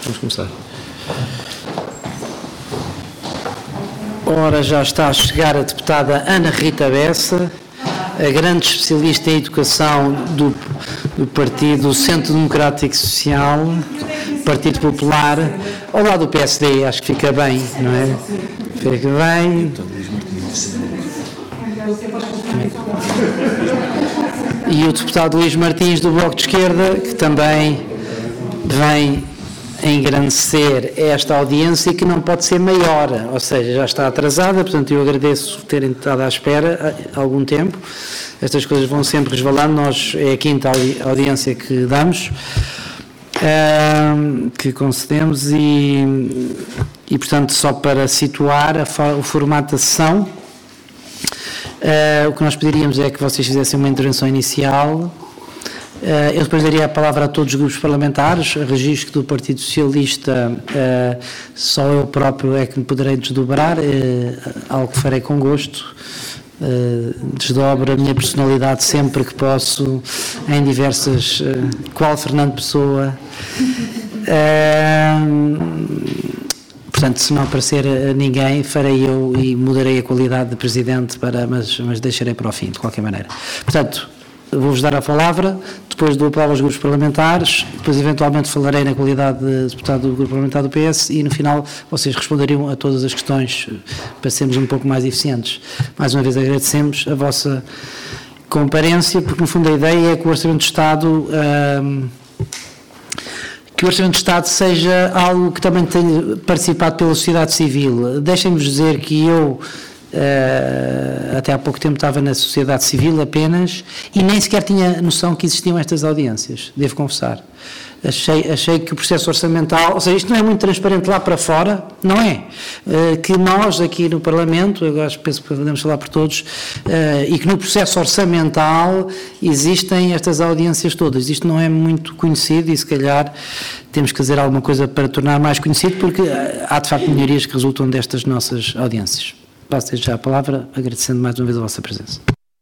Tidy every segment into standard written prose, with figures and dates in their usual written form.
Vamos começar. Ora, já está a chegar a deputada Ana Rita Bessa, a grande especialista em educação do Partido Centro Democrático Social, Partido Popular, ao lado do PSD, acho que fica bem, não é? Fica bem. E o deputado Luís Martins, do Bloco de Esquerda, que também vem engrandecer esta audiência, que não pode ser maior, ou seja, já está atrasada, portanto eu agradeço terem estado à espera há algum tempo. Estas coisas vão sempre resvalando, é a quinta audiência que damos, que concedemos e portanto, só para situar o formato da sessão, o que nós pediríamos é que vocês fizessem uma intervenção inicial. Eu depois daria a palavra a todos os grupos parlamentares. Registro do Partido Socialista, só eu próprio é que me poderei desdobrar, algo que farei com gosto. Desdobro a minha personalidade sempre que posso, em diversas, qual Fernando Pessoa. Portanto, se não aparecer ninguém, farei eu e mudarei a qualidade de presidente, mas deixarei para o fim, de qualquer maneira. Portanto, vou-vos dar a palavra, depois dou a palavra aos grupos parlamentares, depois eventualmente falarei na qualidade de deputado do grupo parlamentar do PS e no final vocês responderiam a todas as questões para sermos um pouco mais eficientes. Mais uma vez agradecemos a vossa comparência, porque no fundo a ideia é que o Orçamento de Estado... que o Orçamento de Estado seja algo que também tenha participado pela sociedade civil. Deixem-me dizer que eu, até há pouco tempo, estava na sociedade civil apenas e nem sequer tinha noção que existiam estas audiências, devo confessar. Achei que o processo orçamental, ou seja, isto não é muito transparente lá para fora, não é? Que nós aqui no Parlamento, eu penso que podemos falar por todos, e que no processo orçamental existem estas audiências todas. Isto não é muito conhecido e se calhar temos que fazer alguma coisa para tornar mais conhecido, porque há de facto melhorias que resultam destas nossas audiências. Passo desde já a palavra, agradecendo mais uma vez a vossa presença.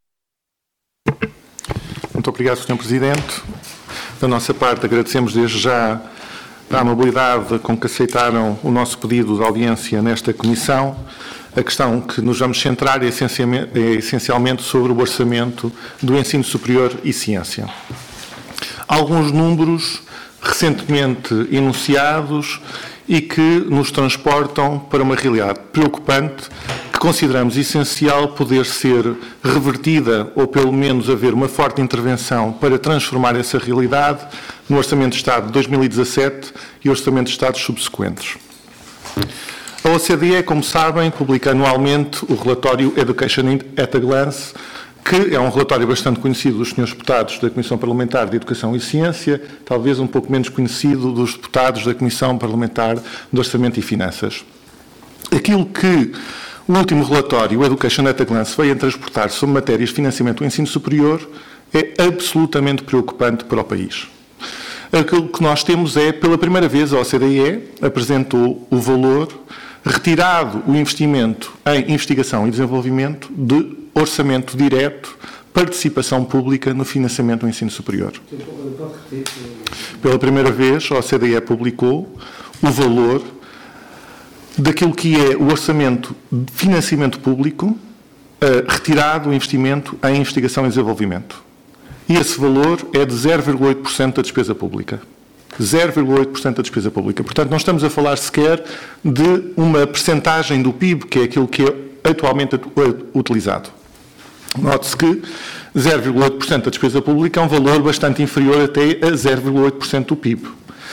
Muito obrigado, Sr. Presidente. Da nossa parte, agradecemos desde já a amabilidade com que aceitaram o nosso pedido de audiência nesta comissão. A questão que nos vamos centrar é essencialmente sobre o orçamento do ensino superior e ciência. Alguns números recentemente enunciados e que nos transportam para uma realidade preocupante que consideramos essencial poder ser revertida ou pelo menos haver uma forte intervenção para transformar essa realidade no Orçamento de Estado de 2017 e Orçamento de Estados subsequentes. A OCDE, como sabem, publica anualmente o relatório Education at a Glance, que é um relatório bastante conhecido dos senhores deputados da Comissão Parlamentar de Educação e Ciência, talvez um pouco menos conhecido dos deputados da Comissão Parlamentar de Orçamento e Finanças. Aquilo que o último relatório, o Education at a Glance, veio a transportar sobre matérias de financiamento do ensino superior é absolutamente preocupante para o país. Aquilo que nós temos é, pela primeira vez, a OCDE apresentou o valor retirado o investimento em investigação e desenvolvimento de orçamento direto, participação pública no financiamento do ensino superior. Pela primeira vez, a OCDE publicou o valor daquilo que é o orçamento de financiamento público retirado o investimento em investigação e desenvolvimento. E esse valor é de 0,8% da despesa pública. 0,8% da despesa pública. Portanto, não estamos a falar sequer de uma percentagem do PIB, que é aquilo que é atualmente utilizado. Note-se que 0,8% da despesa pública é um valor bastante inferior até a 0,8% do PIB.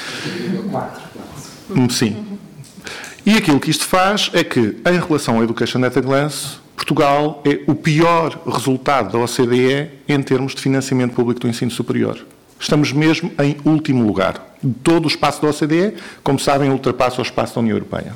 Sim. E aquilo que isto faz é que, em relação ao Education at a Glance, Portugal é o pior resultado da OCDE em termos de financiamento público do ensino superior. Estamos mesmo em último lugar. De todo o espaço da OCDE, como sabem, ultrapassa o espaço da União Europeia.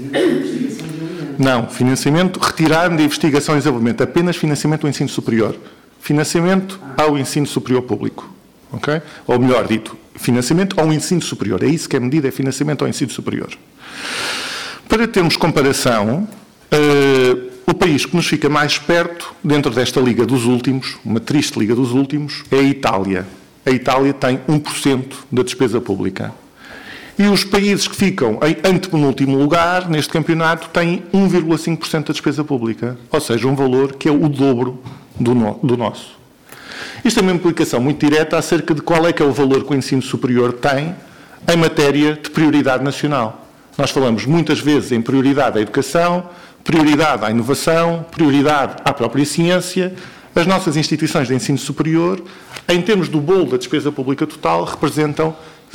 Não, financiamento retirado de investigação e desenvolvimento, apenas financiamento do ensino superior. Financiamento ao ensino superior público. Okay? Ou melhor dito, financiamento ao ensino superior. É isso que é medida, é financiamento ao ensino superior. Para termos comparação, o país que nos fica mais perto, dentro desta liga dos últimos, uma triste liga dos últimos, é a Itália. A Itália tem 1% da despesa pública. E os países que ficam em antepenúltimo lugar neste campeonato têm 1,5% da despesa pública, ou seja, um valor que é o dobro do nosso. Isto é uma implicação muito direta acerca de qual é que é o valor que o ensino superior tem em matéria de prioridade nacional. Nós falamos muitas vezes em prioridade à educação, prioridade à inovação, prioridade à própria ciência. As nossas instituições de ensino superior, em termos do bolo da despesa pública total, representam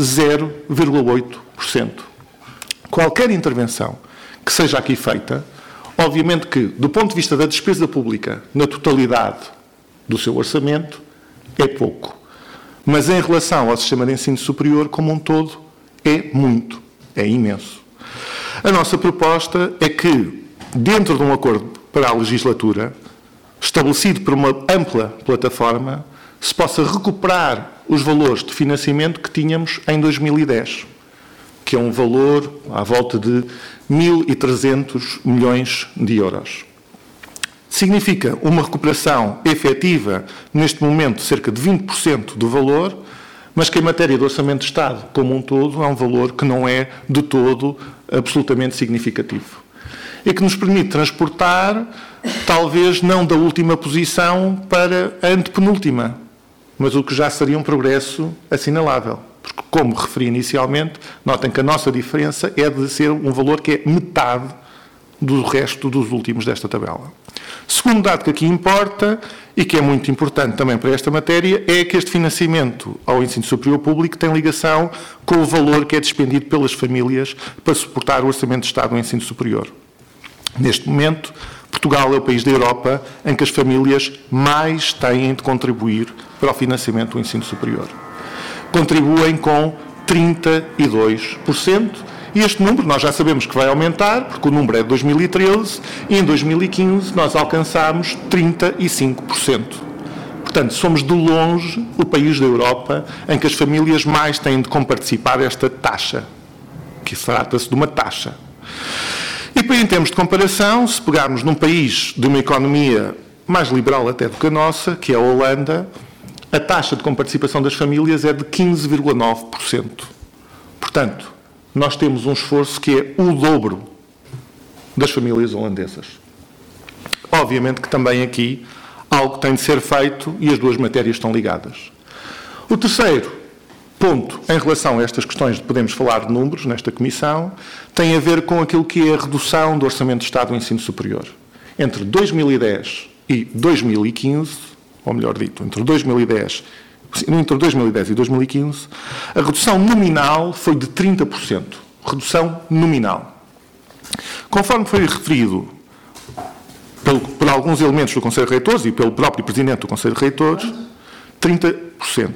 0,8%. Qualquer intervenção que seja aqui feita, obviamente que, do ponto de vista da despesa pública, na totalidade do seu orçamento, é pouco. Mas em relação ao sistema de ensino superior como um todo, é muito, é imenso. A nossa proposta é que, dentro de um acordo para a legislatura, estabelecido por uma ampla plataforma, se possa recuperar os valores de financiamento que tínhamos em 2010, que é um valor à volta de 1.300 milhões de euros. Significa uma recuperação efetiva, neste momento, cerca de 20% do valor, mas que em matéria de orçamento de Estado, como um todo, é um valor que não é de todo absolutamente significativo. E que nos permite transportar, talvez não da última posição para a antepenúltima, mas o que já seria um progresso assinalável. Porque, como referi inicialmente, notem que a nossa diferença é de ser um valor que é metade do resto dos últimos desta tabela. Segundo dado que aqui importa, e que é muito importante também para esta matéria, é que este financiamento ao ensino superior público tem ligação com o valor que é despendido pelas famílias para suportar o orçamento de Estado do ensino superior. Neste momento, Portugal é o país da Europa em que as famílias mais têm de contribuir para o financiamento do ensino superior. Contribuem com 32%, e este número nós já sabemos que vai aumentar, porque o número é de 2013, e em 2015 nós alcançámos 35%. Portanto, somos de longe o país da Europa em que as famílias mais têm de comparticipar esta taxa, que trata-se de uma taxa. E para em termos de comparação, se pegarmos num país de uma economia mais liberal até do que a nossa, que é a Holanda, a taxa de comparticipação das famílias é de 15,9%. Portanto, nós temos um esforço que é o dobro das famílias holandesas. Obviamente que também aqui algo tem de ser feito e as duas matérias estão ligadas. O terceiro ponto, em relação a estas questões de podemos falar de números nesta comissão, tem a ver com aquilo que é a redução do Orçamento de Estado do Ensino Superior. Entre 2010 e 2015, ou melhor dito, entre 2010 e 2015, a redução nominal foi de 30%. Redução nominal. Conforme foi referido por alguns elementos do Conselho de Reitores e pelo próprio Presidente do Conselho de Reitores, 30%.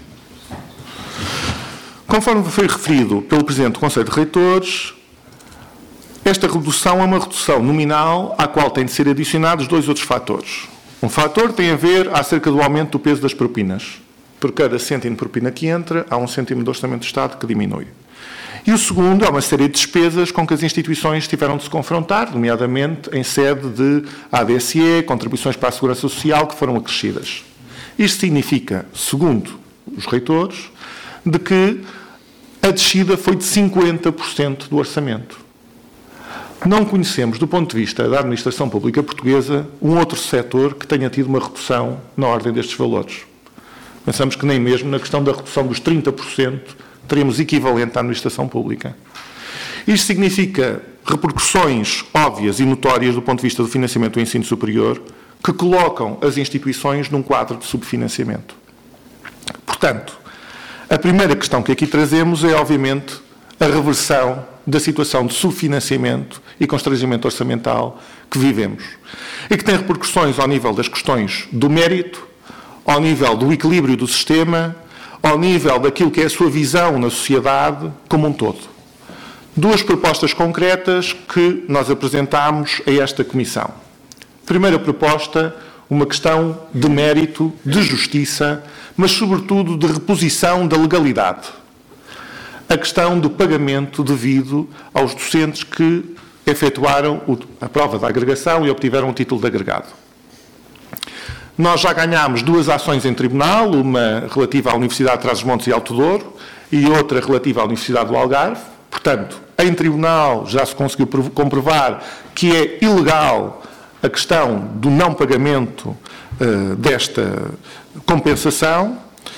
Conforme foi referido pelo Presidente do Conselho de Reitores, esta redução é uma redução nominal à qual têm de ser adicionados dois outros fatores. Um fator tem a ver acerca do aumento do peso das propinas. Por cada cêntimo de propina que entra, há um cêntimo de orçamento de Estado que diminui. E o segundo é uma série de despesas com que as instituições tiveram de se confrontar, nomeadamente em sede de ADSE, contribuições para a Segurança Social, que foram acrescidas. Isto significa, segundo os reitores, de que a descida foi de 50% do orçamento. Não conhecemos, do ponto de vista da administração pública portuguesa, um outro setor que tenha tido uma redução na ordem destes valores. Pensamos que nem mesmo na questão da redução dos 30% teremos equivalente à administração pública. Isto significa repercussões óbvias e notórias do ponto de vista do financiamento do ensino superior que colocam as instituições num quadro de subfinanciamento. Portanto, a primeira questão que aqui trazemos é, obviamente, a reversão da situação de subfinanciamento e constrangimento orçamental que vivemos e que tem repercussões ao nível das questões do mérito, ao nível do equilíbrio do sistema, ao nível daquilo que é a sua visão na sociedade como um todo. Duas propostas concretas que nós apresentámos a esta Comissão. Primeira proposta, uma questão de mérito, de justiça, mas sobretudo de reposição da legalidade. A questão do pagamento devido aos docentes que efetuaram a prova da agregação e obtiveram o título de agregado. Nós já ganhámos duas ações em tribunal, uma relativa à Universidade de Trás-os-Montes e Alto Douro, e outra relativa à Universidade do Algarve. Portanto, em tribunal já se conseguiu comprovar que é ilegal a questão do não pagamento desta compensação.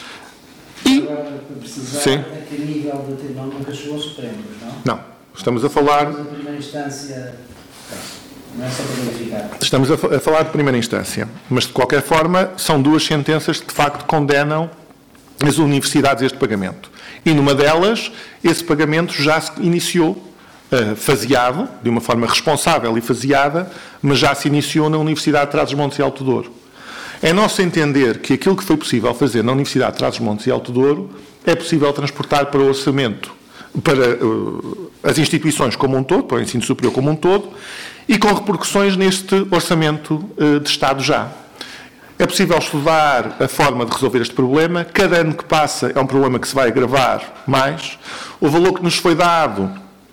E, agora, para precisar, sim. A que nível do tribunal nunca chegou ao Supremo, não? Não, estamos a falar... Estamos em primeira instância, não é só para verificar. Estamos a falar de primeira instância, mas de qualquer forma são duas sentenças que de facto condenam as universidades a este pagamento. E numa delas, esse pagamento já se iniciou faseado, de uma forma responsável e faseada, mas já se iniciou na Universidade de Trás-os-Montes e Alto Douro. É nosso entender que aquilo que foi possível fazer na Universidade de Trás-os-Montes e Alto Douro é possível transportar para o orçamento, para as instituições como um todo, para o ensino superior como um todo, e com repercussões neste orçamento de Estado já. É possível estudar a forma de resolver este problema. Cada ano que passa é um problema que se vai agravar mais. O valor que nos foi dado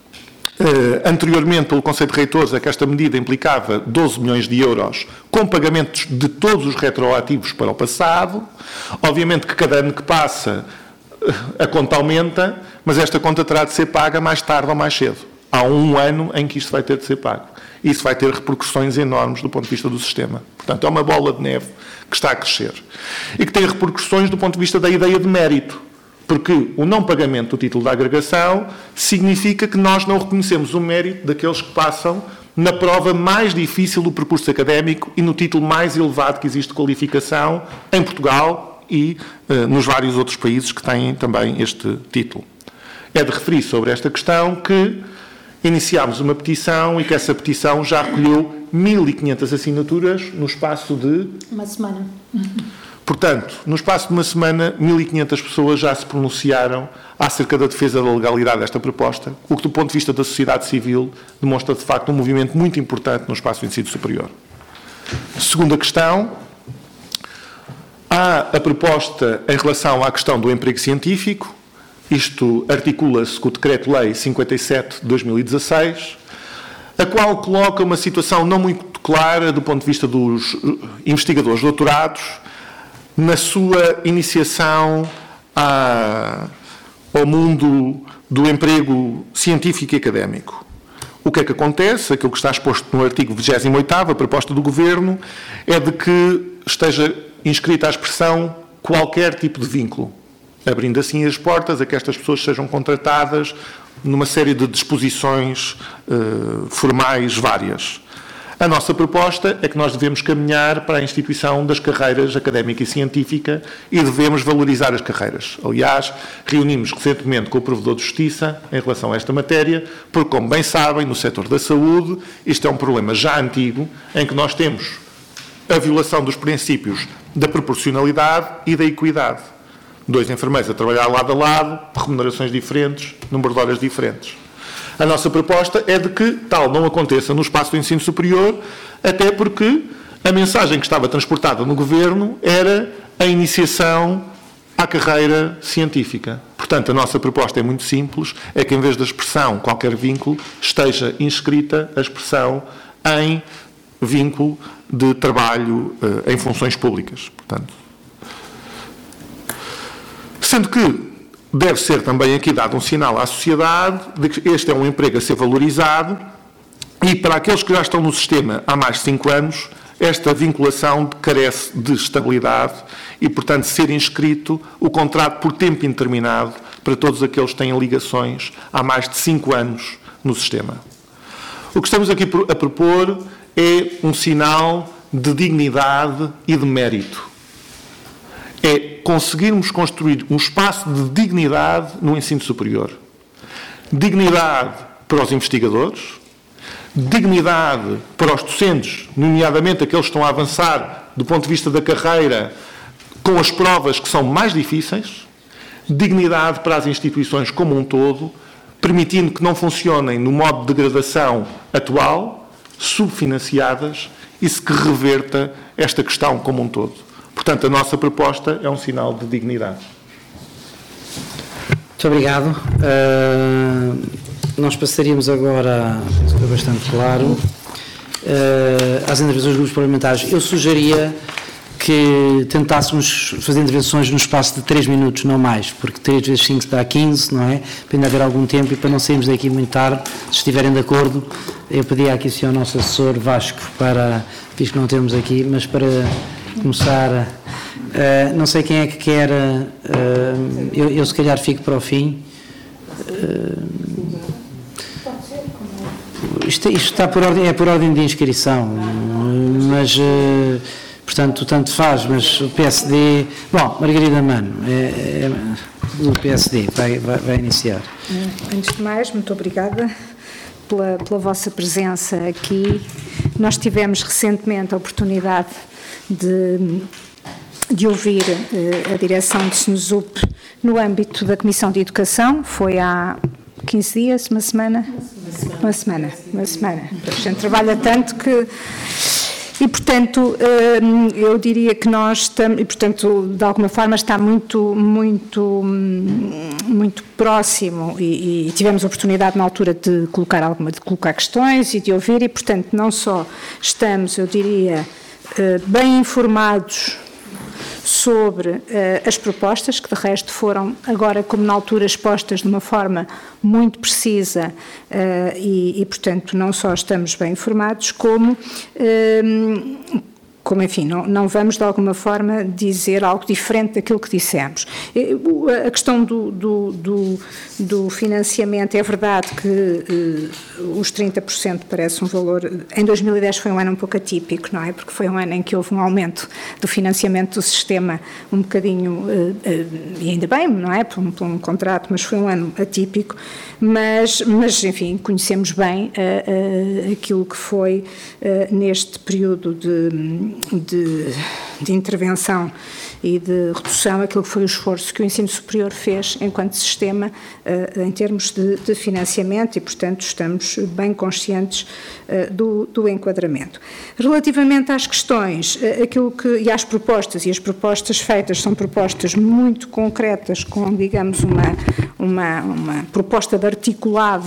anteriormente pelo Conselho de Reitores é que esta medida implicava 12 milhões de euros com pagamentos de todos os retroativos para o passado. Obviamente que cada ano que passa a conta aumenta, mas esta conta terá de ser paga mais tarde ou mais cedo. Há um ano em que isto vai ter de ser pago. Isso vai ter repercussões enormes do ponto de vista do sistema. Portanto, é uma bola de neve que está a crescer. E que tem repercussões do ponto de vista da ideia de mérito. Porque o não pagamento do título da agregação significa que nós não reconhecemos o mérito daqueles que passam na prova mais difícil do percurso académico e no título mais elevado que existe de qualificação em Portugal e nos vários outros países que têm também este título. É de referir sobre esta questão que iniciámos uma petição e que essa petição já recolheu 1.500 assinaturas no espaço de... uma semana. Portanto, no espaço de uma semana, 1.500 pessoas já se pronunciaram acerca da defesa da legalidade desta proposta, o que, do ponto de vista da sociedade civil, demonstra, de facto, um movimento muito importante no espaço do ensino superior. Segunda questão, há a proposta em relação à questão do emprego científico. Isto articula-se com o Decreto-Lei 57 de 2016, a qual coloca uma situação não muito clara do ponto de vista dos investigadores doutorados na sua iniciação ao mundo do emprego científico e académico. O que é que acontece? Aquilo que está exposto no artigo 28º, a proposta do Governo, é de que esteja inscrita a expressão qualquer tipo de vínculo, abrindo assim as portas a que estas pessoas sejam contratadas numa série de disposições formais várias. A nossa proposta é que nós devemos caminhar para a instituição das carreiras académica e científica e devemos valorizar as carreiras. Aliás, reunimos recentemente com o Provedor de Justiça em relação a esta matéria, porque, como bem sabem, no setor da saúde, isto é um problema já antigo, em que nós temos a violação dos princípios da proporcionalidade e da equidade. 2 enfermeiros a trabalhar lado a lado, remunerações diferentes, número de horas diferentes. A nossa proposta é de que tal não aconteça no espaço do ensino superior, até porque a mensagem que estava transportada no Governo era a iniciação à carreira científica. Portanto, a nossa proposta é muito simples, é que em vez da expressão qualquer vínculo, esteja inscrita a expressão em vínculo de trabalho em funções públicas. Portanto, sendo que deve ser também aqui dado um sinal à sociedade de que este é um emprego a ser valorizado e para aqueles que já estão no sistema há mais de 5 anos, esta vinculação carece de estabilidade e, portanto, ser inscrito o contrato por tempo indeterminado para todos aqueles que têm ligações há mais de 5 anos no sistema. O que estamos aqui a propor é um sinal de dignidade e de mérito. É conseguirmos construir um espaço de dignidade no ensino superior. Dignidade para os investigadores, dignidade para os docentes, nomeadamente aqueles que estão a avançar do ponto de vista da carreira com as provas que são mais difíceis, dignidade para as instituições como um todo, permitindo que não funcionem no modo de degradação atual, subfinanciadas, e se que reverta esta questão como um todo. Portanto, a nossa proposta é um sinal de dignidade. Muito obrigado. Nós passaríamos agora, penso que foi bastante claro, às intervenções dos grupos parlamentares. Eu sugeria que tentássemos fazer intervenções no espaço de 3 minutos, não mais, porque 3 vezes 5 dá 15, não é? Para ainda haver algum tempo e para não sairmos daqui muito tarde, se estiverem de acordo, eu pedi aqui ao nosso assessor Vasco para, visto que não temos aqui, mas para começar, não sei quem é que quer, eu se calhar fico para o fim. Isto está por ordem de inscrição, mas, portanto, tanto faz, mas o PSD... Bom, Margarida Mano, do PSD, vai iniciar. Antes de mais, muito obrigada pela vossa presença aqui. Nós tivemos recentemente a oportunidade de ouvir a direção de SNUSUP no âmbito da Comissão de Educação, foi há 15 dias, uma semana. A gente trabalha tanto que... E, portanto, eu diria que nós estamos... E, portanto, de alguma forma está muito próximo e tivemos a oportunidade na altura de colocar questões e de ouvir e, portanto, não só estamos, eu diria, bem informados sobre as propostas, que de resto foram agora, como na altura, expostas de uma forma muito precisa e portanto, não só estamos bem informados, como enfim, não vamos de alguma forma dizer algo diferente daquilo que dissemos. A questão do financiamento, é verdade que os 30% parece um valor, em 2010 foi um ano um pouco atípico, não é? Porque foi um ano em que houve um aumento do financiamento do sistema um bocadinho, e ainda bem, não é? Por um contrato, mas foi um ano atípico, mas enfim, conhecemos bem aquilo que foi neste período de intervenção e de redução, aquilo que foi o esforço que o ensino superior fez enquanto sistema em termos de financiamento e, portanto, estamos bem conscientes do enquadramento. Relativamente às questões, e às propostas, e as propostas feitas são propostas muito concretas, com, digamos, uma proposta de articulado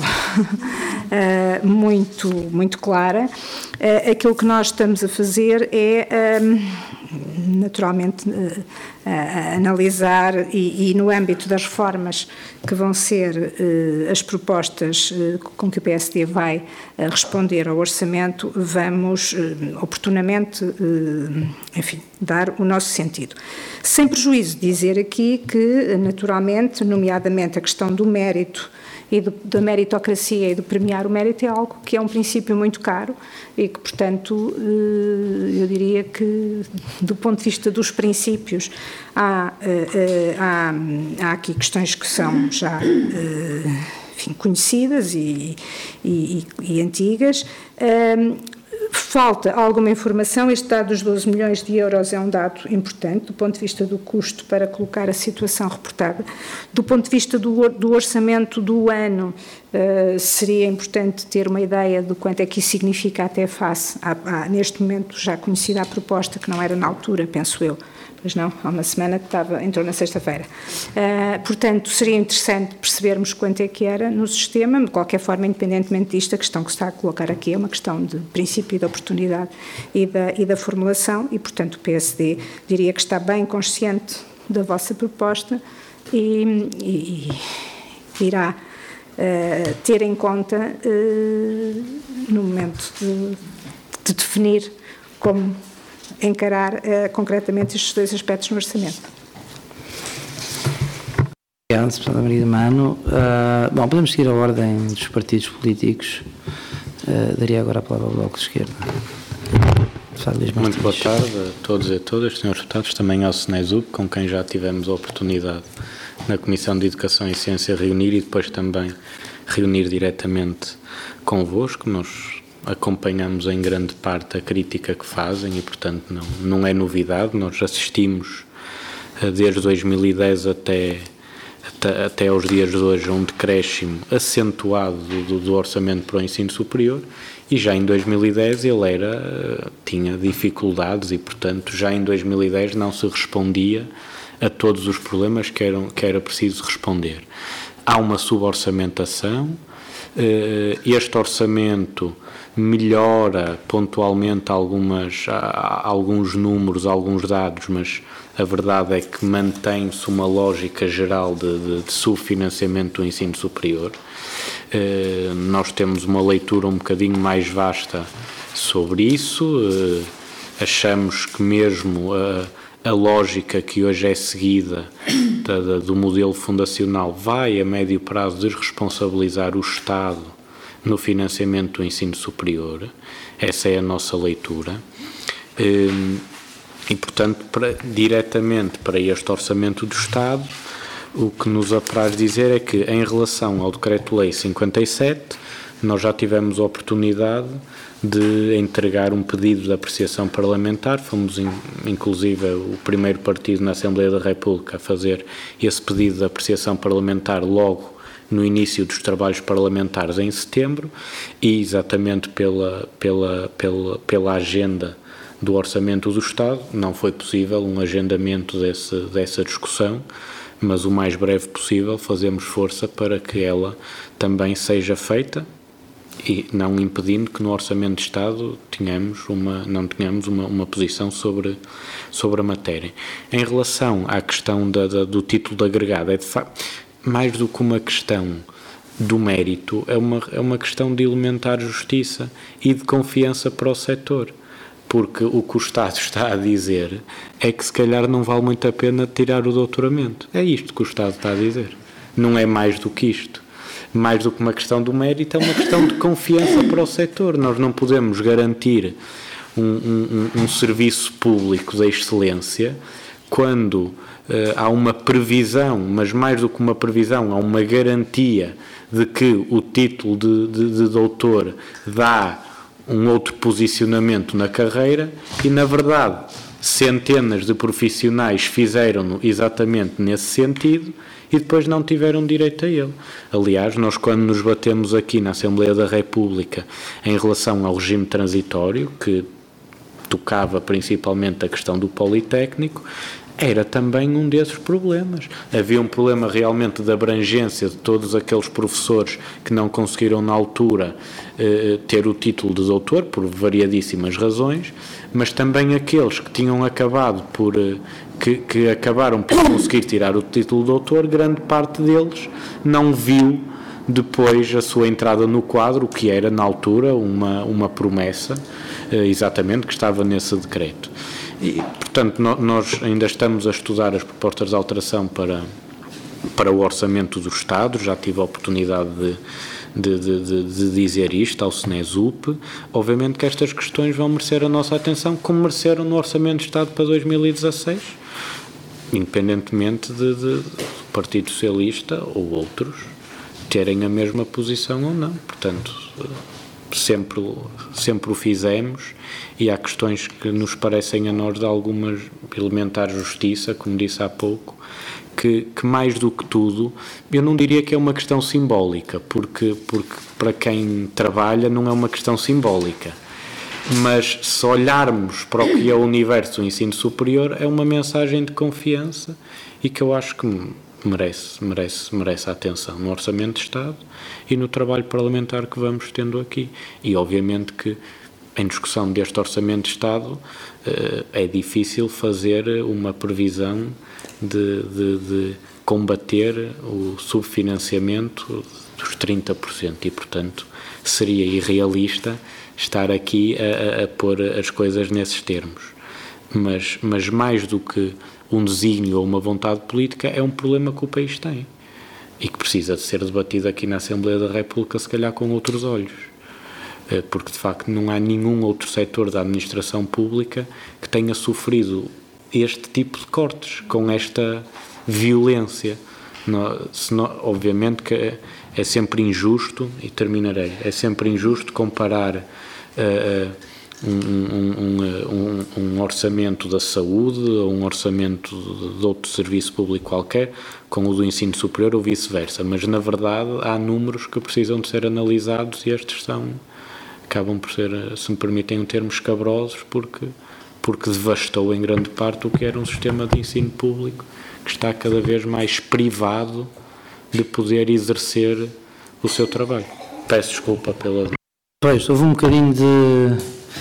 muito clara. Aquilo que nós estamos a fazer é, naturalmente, analisar e no âmbito das reformas que vão ser as propostas com que o PSD vai responder ao orçamento, vamos oportunamente, enfim, dar o nosso sentido. Sem prejuízo de dizer aqui que, naturalmente, nomeadamente a questão do mérito e da meritocracia e de premiar o mérito é algo que é um princípio muito caro e que, portanto, eu diria que, do ponto de vista dos princípios, há aqui questões que são já, enfim, conhecidas e antigas. Falta alguma informação, este dado dos 12 milhões de euros é um dado importante do ponto de vista do custo para colocar a situação reportada. Do ponto de vista do orçamento do ano, seria importante ter uma ideia de quanto é que isso significa até face, neste momento já conhecida a proposta, que não era na altura, penso eu, mas não, há uma semana que entrou na sexta-feira. Portanto, seria interessante percebermos quanto é que era no sistema, de qualquer forma, independentemente disto, a questão que se está a colocar aqui é uma questão de princípio e de oportunidade e da formulação e, portanto, o PSD diria que está bem consciente da vossa proposta e irá ter em conta no momento de definir como encarar concretamente estes dois aspectos no orçamento. Obrigado, Sra. Margarida Mano. Bom, podemos seguir a ordem dos partidos políticos. Daria agora a palavra ao Bloco de Esquerda. Muito boa tarde a todos e a todas, senhores deputados, também ao SNESUP, com quem já tivemos a oportunidade na Comissão de Educação e Ciência reunir e depois também reunir diretamente convosco. Nós acompanhamos em grande parte a crítica que fazem e, portanto, não é novidade. Nós assistimos desde 2010 até aos dias de hoje a um decréscimo acentuado do orçamento para o ensino superior e já em 2010 ele tinha dificuldades e, portanto, já em 2010 não se respondia a todos os problemas que era preciso responder. Há uma suborçamentação, Este orçamento melhora pontualmente alguns números, alguns dados, mas a verdade é que mantém-se uma lógica geral de subfinanciamento do ensino superior. Nós temos uma leitura um bocadinho mais vasta sobre isso. Achamos que mesmo a lógica que hoje é seguida do modelo fundacional vai, a médio prazo, desresponsabilizar o Estado no financiamento do ensino superior. Essa é a nossa leitura. E, portanto, diretamente para este orçamento do Estado, o que nos apraz dizer é que, em relação ao Decreto-Lei 57, nós já tivemos a oportunidade de entregar um pedido de apreciação parlamentar. Fomos, inclusive, o primeiro partido na Assembleia da República a fazer esse pedido de apreciação parlamentar logo no início dos trabalhos parlamentares em setembro, e exatamente pela agenda do Orçamento do Estado não foi possível um agendamento dessa discussão, mas o mais breve possível fazemos força para que ela também seja feita, e não impedindo que no Orçamento de Estado não tenhamos uma posição sobre a matéria. Em relação à questão do título de agregado, é de facto mais do que uma questão do mérito, é uma questão de elementar justiça e de confiança para o setor, porque o que o Estado está a dizer é que se calhar não vale muito a pena tirar o doutoramento. É isto que o Estado está a dizer, não é mais do que isto. Mais do que uma questão do mérito, é uma questão de confiança para o setor. Nós não podemos garantir um serviço público de excelência quando há uma previsão, mas mais do que uma previsão, há uma garantia de que o título de doutor dá um outro posicionamento na carreira e, na verdade, centenas de profissionais fizeram-no exatamente nesse sentido e depois não tiveram direito a ele. Aliás, nós quando nos batemos aqui na Assembleia da República em relação ao regime transitório, que tocava principalmente a questão do Politécnico, era também um desses problemas. Havia um problema realmente de abrangência de todos aqueles professores que não conseguiram na altura ter o título de doutor, por variadíssimas razões, mas também aqueles que tinham acabado que acabaram por conseguir tirar o título de doutor, grande parte deles não viu depois a sua entrada no quadro, que era na altura uma promessa, exatamente, que estava nesse decreto. E, portanto, nós ainda estamos a estudar as propostas de alteração para o Orçamento do Estado. Já tive a oportunidade de dizer isto ao SNESUP. Obviamente que estas questões vão merecer a nossa atenção, como mereceram no Orçamento do Estado para 2016, independentemente do Partido Socialista ou outros terem a mesma posição ou não. Portanto, sempre o fizemos, e há questões que nos parecem a nós de alguma elementar justiça, como disse há pouco, que mais do que tudo, eu não diria que é uma questão simbólica, porque para quem trabalha não é uma questão simbólica, mas se olharmos para o que é o universo do ensino superior, é uma mensagem de confiança e que eu acho que merece a atenção no Orçamento de Estado e no trabalho parlamentar que vamos tendo aqui. E obviamente que em discussão deste Orçamento de Estado é difícil fazer uma previsão de combater o subfinanciamento dos 30% e, portanto, seria irrealista estar aqui a pôr as coisas nesses termos. Mas mais do que um desígnio ou uma vontade política, é um problema que o país tem e que precisa de ser debatido aqui na Assembleia da República, se calhar com outros olhos, porque de facto não há nenhum outro setor da administração pública que tenha sofrido este tipo de cortes, com esta violência. Obviamente que é sempre injusto, e terminarei, é sempre injusto comparar um orçamento da saúde ou um orçamento de outro serviço público qualquer com o do ensino superior ou vice-versa, mas na verdade há números que precisam de ser analisados e estes acabam por ser, se me permitem um termo, escabrosos, porque devastou em grande parte o que era um sistema de ensino público que está cada vez mais privado de poder exercer o seu trabalho. Peço desculpa pela... Pois, houve um bocadinho de...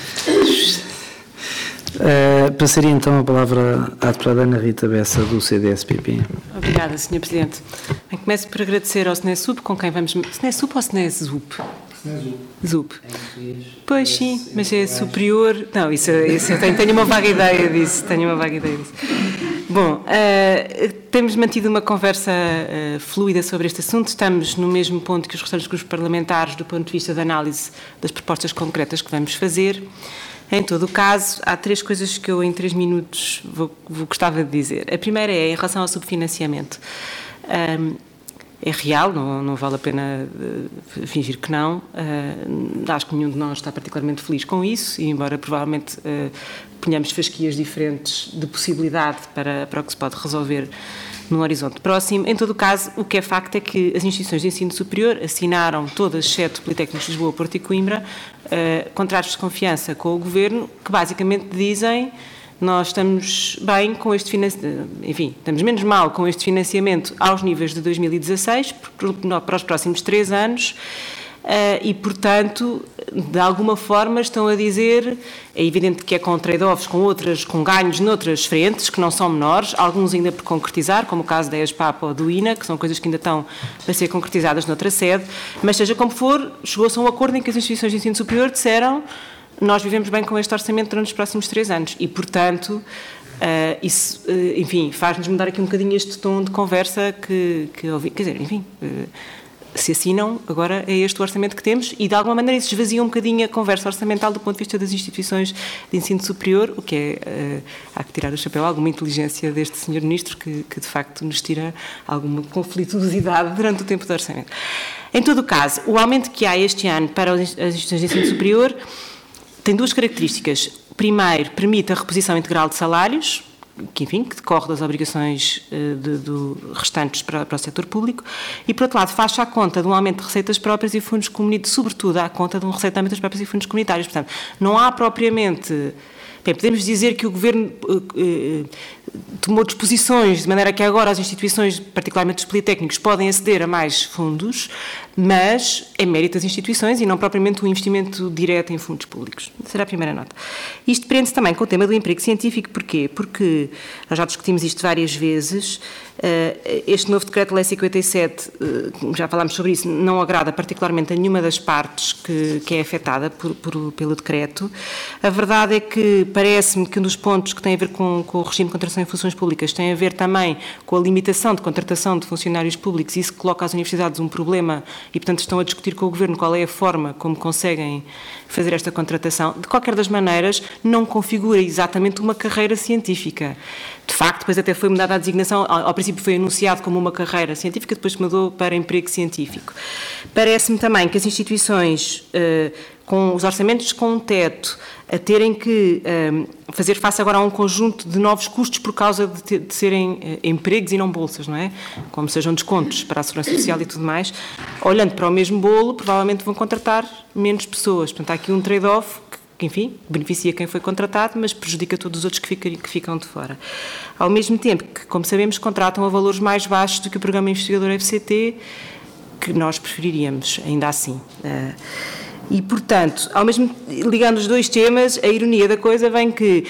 passaria então a palavra à deputada Ana Rita Bessa, do CDS-PP. Obrigada, Sr. Presidente. Bem, começo por agradecer ao SNESUP, com quem vamos... SNESUP ou SNESUP? ZUP. Pois sim, mas é superior... Não, isso tenho uma vaga ideia disso. Bom, temos mantido uma conversa fluida sobre este assunto, estamos no mesmo ponto que os restantes grupos parlamentares do ponto de vista da análise das propostas concretas que vamos fazer. Em todo o caso, há 3 coisas que eu em 3 minutos gostava de dizer. A primeira é em relação ao subfinanciamento. É real, não vale a pena fingir que não. Acho que nenhum de nós está particularmente feliz com isso, e embora provavelmente ponhamos fasquias diferentes de possibilidade para o que se pode resolver num horizonte próximo. Em todo o caso, o que é facto é que as instituições de ensino superior assinaram todas, exceto Politécnicos de Lisboa, Porto e Coimbra, contratos de confiança com o Governo, que basicamente dizem: nós estamos bem com este financiamento, enfim, estamos menos mal com este financiamento aos níveis de 2016 para os próximos 3 anos e, portanto, de alguma forma estão a dizer, é evidente que é com trade-offs, com ganhos noutras frentes, que não são menores, alguns ainda por concretizar, como o caso da ESPAP ou do INA, que são coisas que ainda estão a ser concretizadas noutra sede, mas seja como for, chegou-se a um acordo em que as instituições de ensino superior disseram: nós vivemos bem com este orçamento durante os próximos 3 anos e, portanto, isso, enfim, faz-nos mudar aqui um bocadinho este tom de conversa que ouvi. Quer dizer, enfim, se assinam, agora é este o orçamento que temos e, de alguma maneira, isso esvazia um bocadinho a conversa orçamental do ponto de vista das instituições de ensino superior, o que é, há que tirar o chapéu, alguma inteligência deste Sr. Ministro que, de facto, nos tira alguma conflituosidade durante o tempo do orçamento. Em todo o caso, o aumento que há este ano para as instituições de ensino superior tem 2 características. Primeiro, permite a reposição integral de salários, que, enfim, que decorre das obrigações restantes para o setor público, e, por outro lado, faz-se à conta de um aumento de receitas próprias e fundos comunitários, sobretudo à conta de um receitamento das próprias e fundos comunitários. Portanto, não há propriamente... Bem, podemos dizer que o Governo tomou disposições de maneira que agora as instituições, particularmente os politécnicos, podem aceder a mais fundos, mas é mérito das instituições e não propriamente um investimento direto em fundos públicos. Será a primeira nota. Isto prende-se também com o tema do emprego científico. Porquê? Porque nós já discutimos isto várias vezes. Este novo Decreto-Lei 57, já falámos sobre isso, não agrada particularmente a nenhuma das partes que é afetada pelo decreto. A verdade é que parece-me que um dos pontos que tem a ver com o regime de contratação em funções públicas tem a ver também com a limitação de contratação de funcionários públicos, e isso coloca às universidades um problema e, portanto, estão a discutir com o Governo qual é a forma como conseguem fazer esta contratação. De qualquer das maneiras, não configura exatamente uma carreira científica. De facto, depois até foi mudada a designação, ao princípio foi anunciado como uma carreira científica, depois mudou para emprego científico. Parece-me também que as instituições, com os orçamentos com um teto, a terem que fazer face agora a um conjunto de novos custos por causa de serem empregos e não bolsas, não é? Como sejam descontos para a segurança social e tudo mais, olhando para o mesmo bolo, provavelmente vão contratar menos pessoas. Portanto, há aqui um trade-off que, enfim, beneficia quem foi contratado, mas prejudica todos os outros que ficam de fora. Ao mesmo tempo que, como sabemos, contratam a valores mais baixos do que o programa investigador FCT, que nós preferiríamos, ainda assim. E, portanto, ligando os 2 temas, a ironia da coisa vem que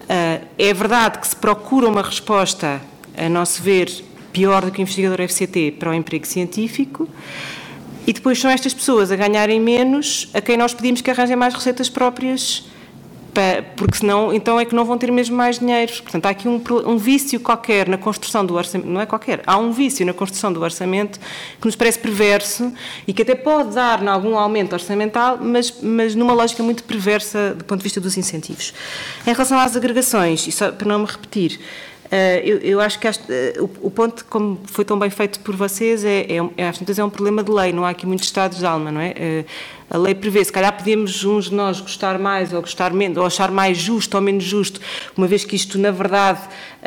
é verdade que se procura uma resposta, a nosso ver, pior do que o investigador FCT para o emprego científico, e depois são estas pessoas a ganharem menos a quem nós pedimos que arranjem mais receitas próprias, porque senão, então é que não vão ter mesmo mais dinheiro. Portanto, há aqui um vício qualquer na construção do orçamento, não é qualquer, há um vício na construção do orçamento que nos parece perverso e que até pode dar em algum aumento orçamental, mas numa lógica muito perversa do ponto de vista dos incentivos. Em relação às agregações, e só para não me repetir, eu acho que o ponto, como foi tão bem feito por vocês, é um problema de lei, não há aqui muitos estados de alma, não é? A lei prevê, se calhar podemos uns de nós gostar mais ou gostar menos, ou achar mais justo ou menos justo, uma vez que isto, na verdade,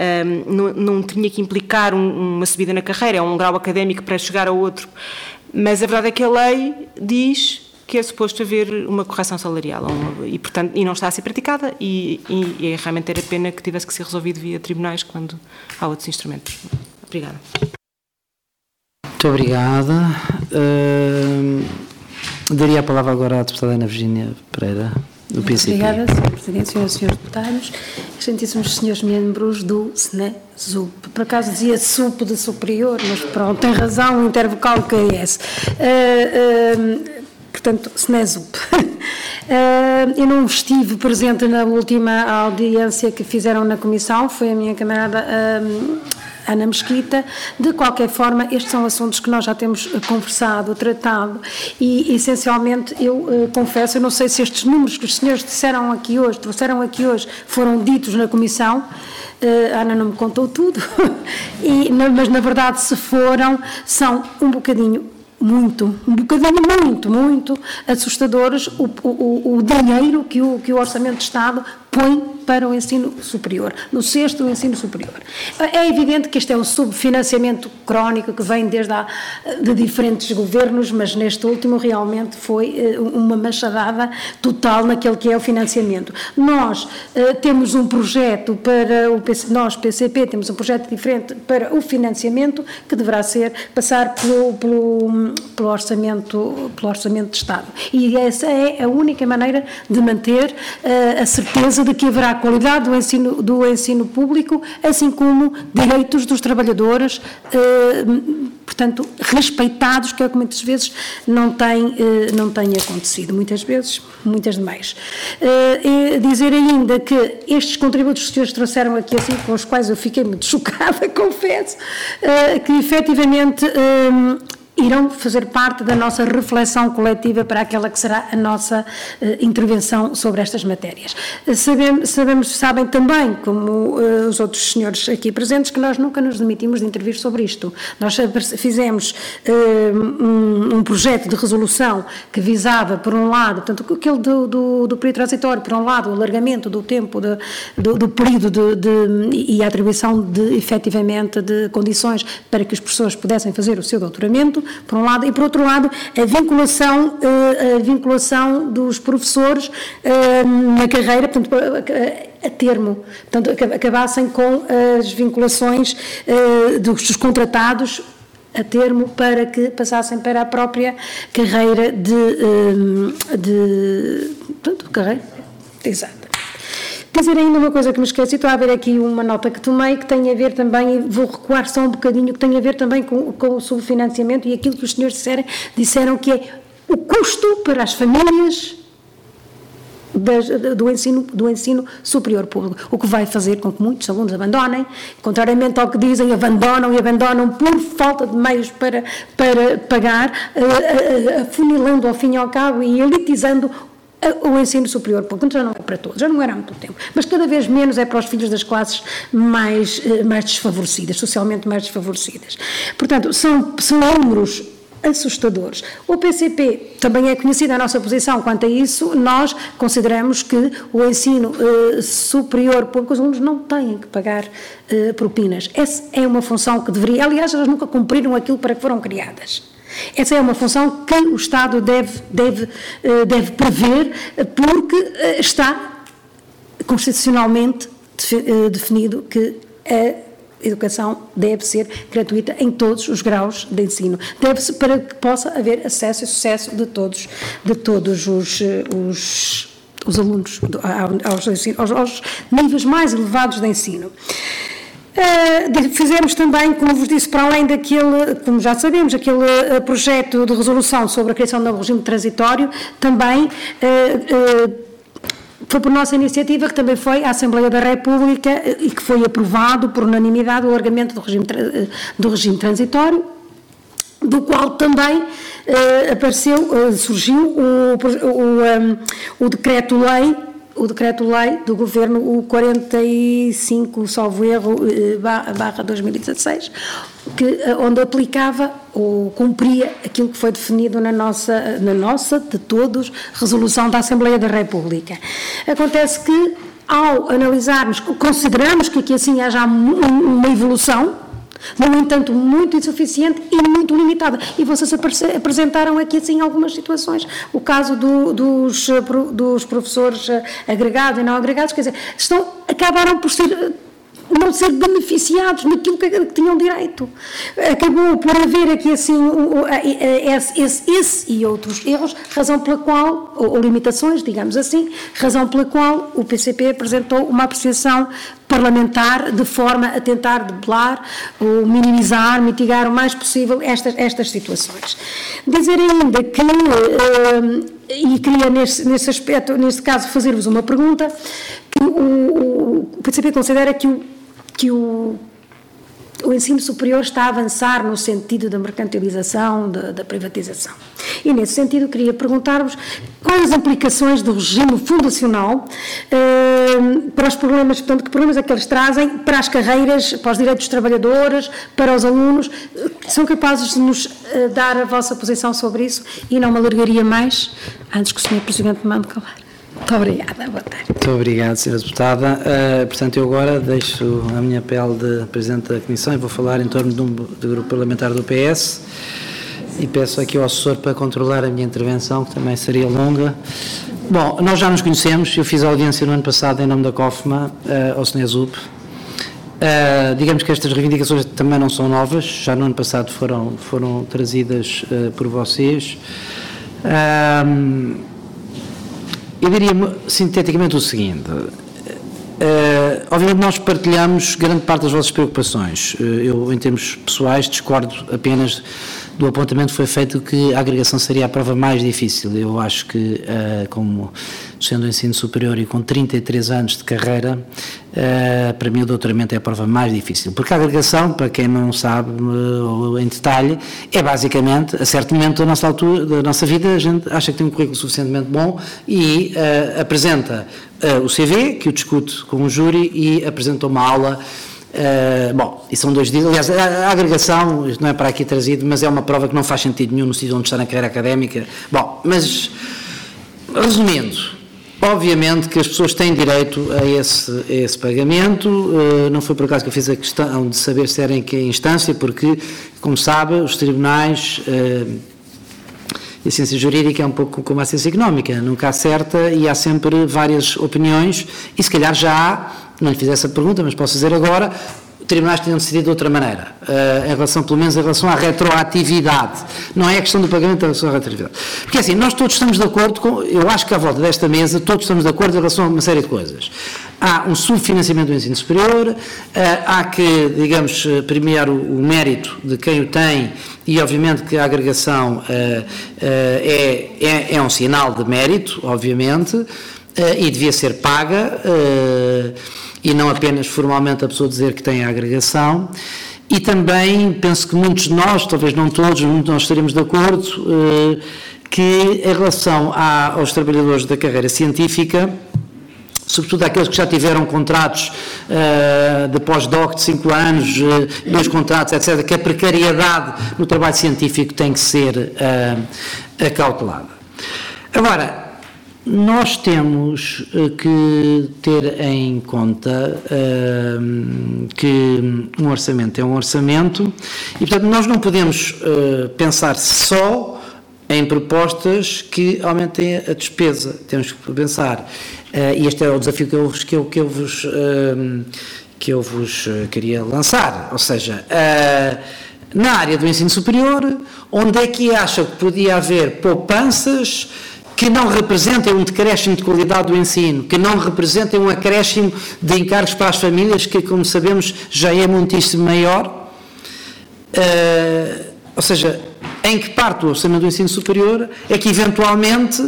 não tinha que implicar uma subida na carreira, é um grau académico para chegar a outro, mas a verdade é que a lei diz que é suposto haver uma correção salarial e, portanto, não está a ser praticada e realmente era pena que tivesse que ser resolvido via tribunais quando há outros instrumentos. Obrigada. Muito obrigada. Daria a palavra agora à deputada Ana Virgínia Pereira, do PCP. Obrigada, Sr. Presidente, Sras. e Srs. Deputados, excelentíssimos senhores membros do SNESUP. Por acaso dizia SUP de superior, mas pronto, tem razão, o intervocal que é esse. Portanto, SNESUP. Eu não estive presente na última audiência que fizeram na Comissão, foi a minha camarada Ana Mesquita. De qualquer forma, estes são assuntos que nós já temos conversado, tratado, e essencialmente eu confesso, eu não sei se estes números que os senhores trouxeram aqui hoje, foram ditos na Comissão. A Ana não me contou tudo, mas na verdade se foram, são um bocadinho muito assustadores o dinheiro que o Orçamento de Estado põe para o ensino superior, no sexto do ensino superior. É evidente que este é um subfinanciamento crónico que vem de diferentes governos, mas neste último realmente foi uma machadada total naquele que é o financiamento. Nós temos um projeto para nós, PCP, temos um projeto diferente para o financiamento que deverá passar pelo orçamento de Estado. E essa é a única maneira de manter a certeza de que haverá qualidade do ensino público, assim como direitos dos trabalhadores, portanto, respeitados, que é o que muitas vezes não tem acontecido, muitas demais. Dizer ainda que estes contributos que os senhores trouxeram aqui, assim, com os quais eu fiquei muito chocada, confesso, que efetivamente irão fazer parte da nossa reflexão coletiva para aquela que será a nossa intervenção sobre estas matérias. Sabem também, como os outros senhores aqui presentes, que nós nunca nos demitimos de intervir sobre isto. Nós fizemos um projeto de resolução que visava, por um lado, tanto aquele do período transitório, por um lado, o alargamento do tempo do período e a atribuição efetivamente de condições para que os professores pudessem fazer o seu doutoramento, por um lado, e por outro lado a vinculação dos professores na carreira, portanto, a termo, portanto, acabassem com as vinculações dos contratados a termo para que passassem para a própria carreira carreira, exato. Dizer ainda uma coisa que me esqueci, estou a ver aqui uma nota que tomei, que tem a ver também, e vou recuar só um bocadinho, que tem a ver também com o subfinanciamento e aquilo que os senhores disseram que é o custo para as famílias do ensino superior público, o que vai fazer com que muitos alunos abandonem, contrariamente ao que dizem, abandonam por falta de meios para pagar, afunilando ao fim e ao cabo e elitizando o ensino superior público. Já não é para todos, já não era há muito tempo, mas cada vez menos é para os filhos das classes mais desfavorecidas, socialmente mais desfavorecidas. Portanto, são números assustadores. O PCP também é conhecida a nossa posição quanto a isso. Nós consideramos que o ensino superior público, os alunos não têm que pagar propinas. Essa é uma função que deveria, aliás, elas nunca cumpriram aquilo para que foram criadas. Essa é uma função que o Estado deve prever, porque está constitucionalmente definido que a educação deve ser gratuita em todos os graus de ensino. Deve-se para que possa haver acesso e sucesso de todos os alunos aos níveis mais elevados de ensino. Fizemos também, como vos disse, para além daquele, como já sabemos, aquele projeto de resolução sobre a criação do regime transitório, também foi por nossa iniciativa que também foi à Assembleia da República e que foi aprovado por unanimidade o alargamento do regime transitório, do qual também surgiu o decreto-lei do Governo, o 45, salvo erro, barra 2016, onde aplicava ou cumpria aquilo que foi definido na nossa, de todos, resolução da Assembleia da República. Acontece que, ao analisarmos, consideramos que aqui assim haja uma evolução, no entanto, muito insuficiente e muito limitada. E vocês apresentaram aqui, assim, algumas situações. O caso dos professores agregados e não agregados, quer dizer, acabaram por ser não ser beneficiados naquilo que tinham direito. Acabou por haver aqui assim esse e outros erros, razão pela qual, ou limitações, digamos assim, razão pela qual o PCP apresentou uma apreciação parlamentar de forma a tentar debelar, ou minimizar, mitigar o mais possível estas situações. Dizer ainda que, e queria nesse aspecto, neste caso, fazer-vos uma pergunta, que o PCP considera que o ensino superior está a avançar no sentido da mercantilização, da privatização. E, nesse sentido, queria perguntar-vos quais as implicações do regime fundacional para os problemas, portanto, que problemas é que eles trazem para as carreiras, para os direitos dos trabalhadores, para os alunos. São capazes de nos dar a vossa posição sobre isso? E não me alargaria mais, antes que o Sr. Presidente me mande calar. Muito obrigada, boa tarde. Muito obrigado, Sra. Deputada. Portanto, eu agora deixo a minha pele de Presidente da Comissão e vou falar em torno do Grupo Parlamentar do PS e peço aqui ao assessor para controlar a minha intervenção, que também seria longa. Bom, nós já nos conhecemos, eu fiz a audiência no ano passado em nome da COFMA ao SNESUP. Digamos que estas reivindicações também não são novas, já no ano passado foram trazidas por vocês. Eu diria sinteticamente o seguinte, obviamente nós partilhamos grande parte das vossas preocupações. Eu, em termos pessoais, discordo apenas do apontamento que foi feito que a agregação seria a prova mais difícil. Eu acho que, como sendo o ensino superior e com 33 anos de carreira, para mim o doutoramento é a prova mais difícil, porque a agregação, para quem não sabe em detalhe, é basicamente, a certo momento da nossa altura, da nossa vida, a gente acha que tem um currículo suficientemente bom e apresenta o CV, que o discute com o júri e apresenta uma aula. Bom, e são 2 dias, aliás, a agregação, isto não é para aqui trazido, mas é uma prova que não faz sentido nenhum no sítio onde está na carreira académica. Bom, mas, resumindo, obviamente que as pessoas têm direito a esse pagamento, não foi por acaso que eu fiz a questão de saber se era em que instância, porque, como sabe, os tribunais... a ciência jurídica é um pouco como a ciência económica, nunca acerta e há sempre várias opiniões e se calhar já há, não lhe fiz essa pergunta, mas posso dizer agora, tribunais tenham decidido de outra maneira, em relação, pelo menos em relação à retroatividade, não é a questão do pagamento, é a relação à retroatividade. Porque assim, nós todos estamos de acordo com, eu acho que à volta desta mesa, todos estamos de acordo em relação a uma série de coisas. Há um subfinanciamento do ensino superior, há que, digamos, premiar o mérito de quem o tem e, obviamente, que a agregação é um sinal de mérito, obviamente, e devia ser paga, e não apenas formalmente a pessoa dizer que tem a agregação. E também penso que muitos de nós, talvez não todos, muitos de nós estaremos de acordo, que em relação aos trabalhadores da carreira científica, sobretudo aqueles que já tiveram contratos de pós-doc de 5 anos, 2 contratos, etc., que a precariedade no trabalho científico tem que ser acautelada. Agora, nós temos que ter em conta que um orçamento é um orçamento e, portanto, nós não podemos pensar só em propostas que aumentem a despesa. Temos que pensar, e este é o desafio que eu vos queria lançar, ou seja, na área do ensino superior, onde é que acha que podia haver poupanças que não representem um decréscimo de qualidade do ensino, que não representem um acréscimo de encargos para as famílias, que, como sabemos, já é muitíssimo maior, ou seja, em que parte do orçamento do ensino superior é que, eventualmente,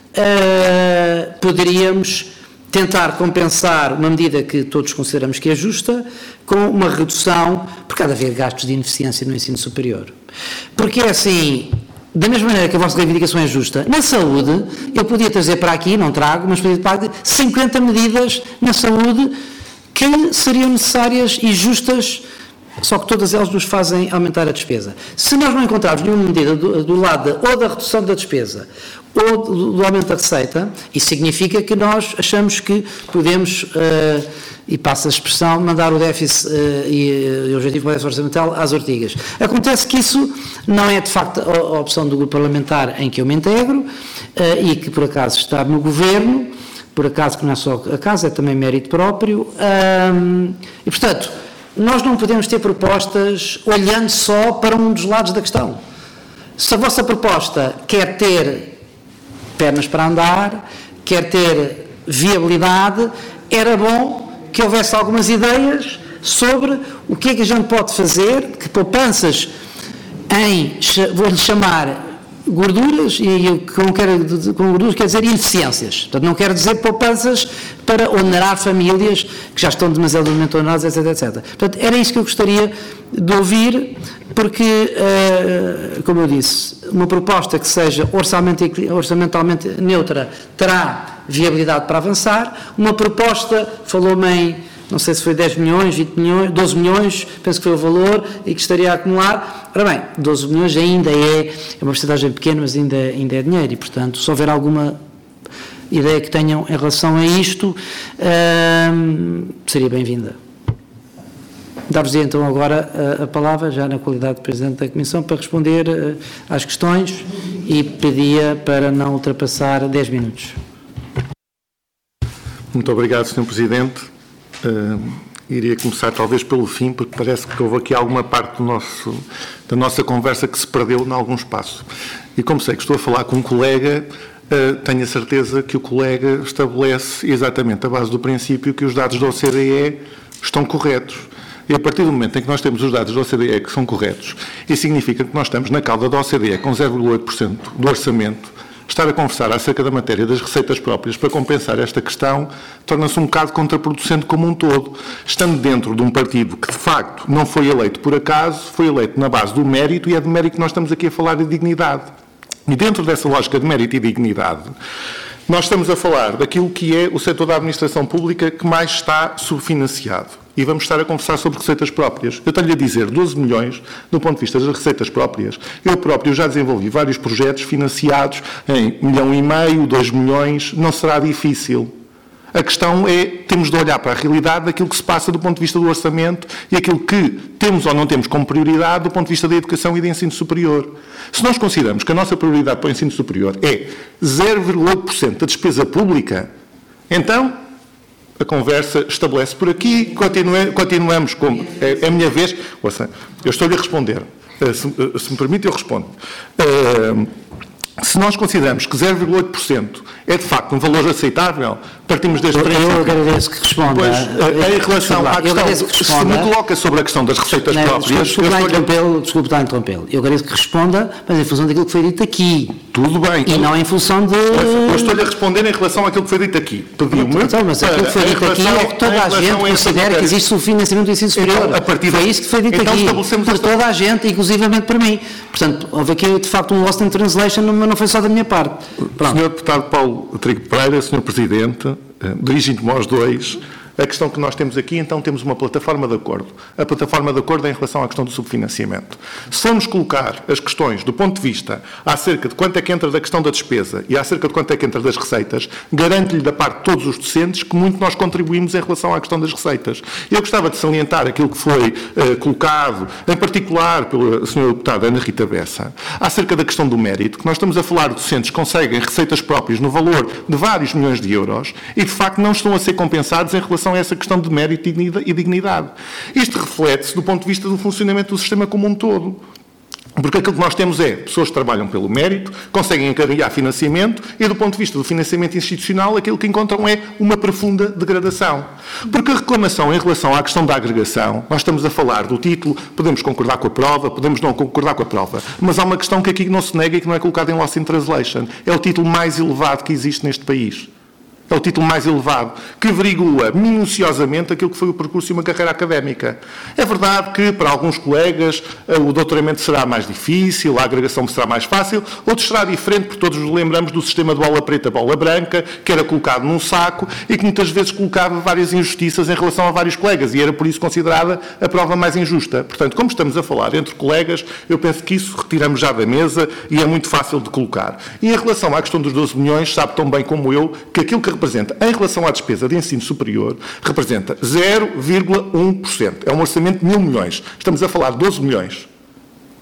poderíamos tentar compensar uma medida que todos consideramos que é justa, com uma redução, porque há de haver gastos de ineficiência no ensino superior. Porque é assim... Da mesma maneira que a vossa reivindicação é justa, na saúde, eu podia trazer para aqui, não trago, mas podia trazer 50 medidas na saúde que seriam necessárias e justas, só que todas elas nos fazem aumentar a despesa. Se nós não encontrarmos nenhuma medida do lado ou da redução da despesa ou do aumento da receita, isso significa que nós achamos que podemos, e passa a expressão, mandar o déficit e o objetivo do déficit orçamental às ortigas. Acontece que isso não é de facto a opção do grupo parlamentar em que eu me integro e que por acaso está no governo, por acaso, que não é só acaso, é também mérito próprio, e portanto, nós não podemos ter propostas olhando só para um dos lados da questão. Se a vossa proposta quer ter pernas para andar, quer ter viabilidade, era bom que houvesse algumas ideias sobre o que é que a gente pode fazer, que poupanças em, vou-lhe chamar, gorduras, e eu com gorduras quer dizer ineficiências. Portanto, não quero dizer poupanças para onerar famílias que já estão demasiadamente oneradas, etc, etc. Portanto, era isso que eu gostaria de ouvir, porque, como eu disse, uma proposta que seja orçamentalmente neutra terá viabilidade para avançar. Uma proposta, falou-me em, não sei se foi 10 milhões, 20 milhões, 12 milhões, penso que foi o valor, e que estaria a acumular. Ora bem, 12 milhões ainda é uma porcentagem pequena, mas ainda é dinheiro, e, portanto, se houver alguma ideia que tenham em relação a isto, seria bem-vinda. Dar-vos então agora a palavra, já na qualidade de Presidente da Comissão, para responder às questões, e pedia para não ultrapassar 10 minutos. Muito obrigado, Sr. Presidente. Iria começar talvez pelo fim, porque parece que houve aqui alguma parte da nossa conversa que se perdeu em algum espaço. E como sei que estou a falar com um colega, tenho a certeza que o colega estabelece exatamente a base do princípio que os dados da OCDE estão corretos. E a partir do momento em que nós temos os dados da OCDE que são corretos, isso significa que nós estamos na cauda da OCDE com 0,8% do orçamento. Estar a conversar acerca da matéria das receitas próprias para compensar esta questão torna-se um bocado contraproducente como um todo. Estando dentro de um partido que, de facto, não foi eleito por acaso, foi eleito na base do mérito, e é de mérito que nós estamos aqui a falar de dignidade. E dentro dessa lógica de mérito e dignidade, nós estamos a falar daquilo que é o setor da administração pública que mais está subfinanciado. E vamos estar a conversar sobre receitas próprias. Eu tenho-lhe a dizer, 12 milhões, do ponto de vista das receitas próprias. Eu próprio já desenvolvi vários projetos financiados em 1,5 milhão, 2 milhões, não será difícil. A questão é, temos de olhar para a realidade daquilo que se passa do ponto de vista do orçamento e aquilo que temos ou não temos como prioridade do ponto de vista da educação e do ensino superior. Se nós consideramos que a nossa prioridade para o ensino superior é 0,8% da despesa pública, então a conversa estabelece por aqui, continuamos com... É a minha vez. Ouça, eu estou-lhe a responder. Se me permite, eu respondo. Se nós consideramos que 0,8% é de facto um valor aceitável, partimos deste princípio. Eu agradeço que responda. Pois, em relação à questão, se me coloca sobre a questão das receitas próprias... Desculpe estar a interrompê-lo. Eu agradeço que responda, mas em função daquilo que foi dito aqui. Tudo bem. E não em função de... Eu estou-lhe a responder em relação àquilo que foi dito aqui. Pediu-me... Então, mas aquilo que foi dito aqui é que toda a gente considera que existe o financiamento do ensino superior. Então, foi isso que foi dito aqui. Por toda a gente, inclusivamente para mim. Portanto, houve aqui, de facto, um lost in translation, mas não foi só da minha parte. Pronto. Sr. Deputado Paulo Trigo Pereira, Sr. Presidente, dirigindo-me aos dois, a questão que nós temos aqui, então, temos uma plataforma de acordo. A plataforma de acordo é em relação à questão do subfinanciamento. Se formos colocar as questões do ponto de vista acerca de quanto é que entra da questão da despesa e acerca de quanto é que entra das receitas, garanto-lhe da parte de todos os docentes que muito nós contribuímos em relação à questão das receitas. Eu gostava de salientar aquilo que foi colocado, em particular pela Sra. Deputada Ana Rita Bessa, acerca da questão do mérito, que nós estamos a falar de docentes que conseguem receitas próprias no valor de vários milhões de euros e, de facto, não estão a ser compensados em relação a essa questão de mérito e dignidade. Isto reflete-se do ponto de vista do funcionamento do sistema como um todo. Porque aquilo que nós temos é pessoas que trabalham pelo mérito, conseguem encarregar financiamento e, do ponto de vista do financiamento institucional, aquilo que encontram é uma profunda degradação. Porque a reclamação em relação à questão da agregação, nós estamos a falar do título, podemos concordar com a prova, podemos não concordar com a prova, mas há uma questão que aqui não se nega e que não é colocada em lost in translation. É o título mais elevado que existe neste país. É o título mais elevado, que averigua minuciosamente aquilo que foi o percurso e uma carreira académica. É verdade que, para alguns colegas, o doutoramento será mais difícil, a agregação será mais fácil, outros será diferente, porque todos nos lembramos do sistema de bola preta, bola branca, que era colocado num saco e que muitas vezes colocava várias injustiças em relação a vários colegas, e era por isso considerada a prova mais injusta. Portanto, como estamos a falar entre colegas, eu penso que isso retiramos já da mesa e é muito fácil de colocar. E em relação à questão dos 12 milhões, sabe tão bem como eu que aquilo que representa, em relação à despesa de ensino superior, representa 0,1%. É um orçamento de 1.000 milhões. Estamos a falar de 12 milhões.